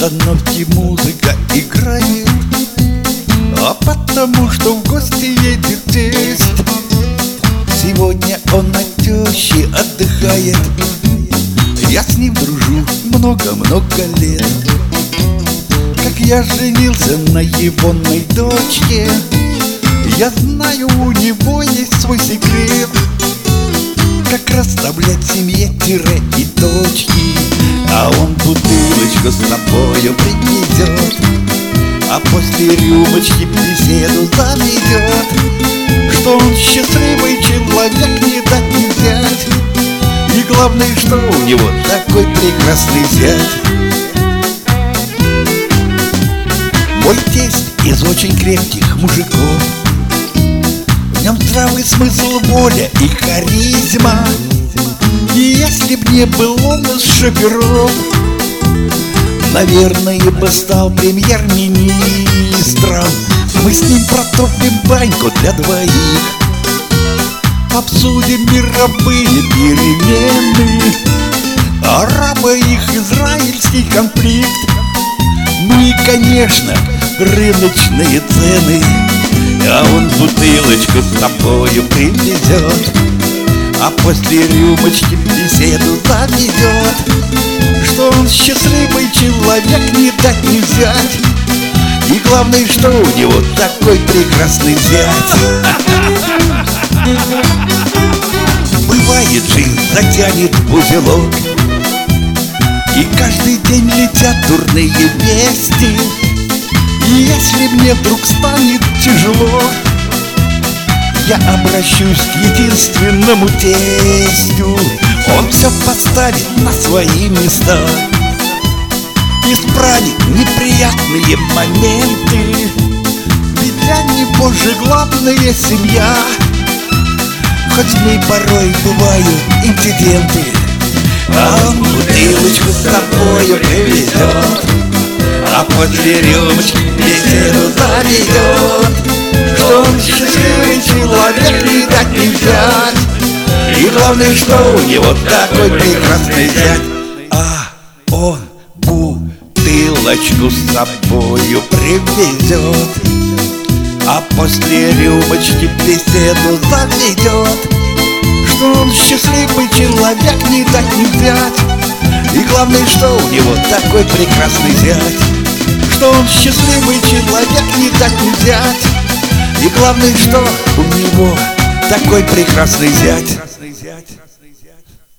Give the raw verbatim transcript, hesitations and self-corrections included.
остановке музыка играет, а потому что в гости едет тесть. Сегодня он на тещи отдыхает, я с ним дружу много-много лет. Как я женился на егоной дочке, я знаю, у него есть свой секрет. Как расставлять в семье тире и точки, а он бутылочку с собою принесет, а после рюмочки беседу заведет. Что он счастливый человек, не дать не взять, и главное, что у него такой прекрасный зять. Мой тесть из очень крепких мужиков, в нем здравый смысл, воля и харизма. И если б не был он из шоферов, наверное, бы стал премьер-министром. Мы с ним протопим баньку для двоих, обсудим мировые перемены, арабо-их-израильский конфликт, ну и, конечно, рыночные цены. А он бутылочку с собою привезет, а после рюмочки беседу заведет. Что он счастливый человек, не дать не взять, и главное, что у него такой прекрасный зять. Бывает, жизнь затянет в узелок, и каждый день летят дурные вести. И если мне вдруг станет тяжело, я обращусь к единственному тестю. Он все поставит на свои места, исправит неприятные моменты, ведь для него же главная семья. Хоть в ней порой бывают инциденты, а он бутылочку с собою привезет, а после рюмочки беседу заведет. Что он счастливый человек, не дать не взять, и главное, что у него такой прекрасный зять. А он бутылочку с собою привезет, а после рюмочки беседу заведет. Что он счастливый человек, не дать не взять, и главное, что у него такой прекрасный зять. Что он счастливый человек, не дать не взять, и главное, что у него такой прекрасный зять.